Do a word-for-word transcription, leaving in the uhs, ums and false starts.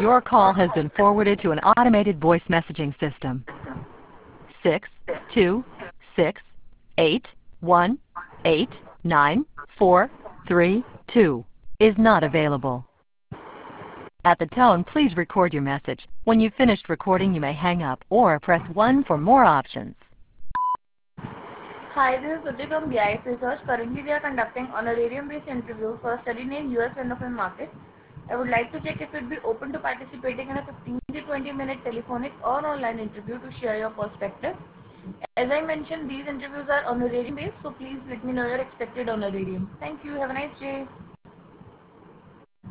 Your call has been forwarded to an automated voice messaging system. Six two six eight one eight nine four three two is not available. At the tone, please record your message. When you've finished recording, you may hang up or press one for more options. Hi, this is Suti from B I S Research. Currently, we are conducting honorarium-based interview for a study named U S Endocrine Market. I would like to check if you'd be open to participating in a fifteen to twenty minute telephonic or online interview to share your perspective. As I mentioned, these interviews are honorarium-based, so please let me know your expected honorarium. Thank you. Have a nice day.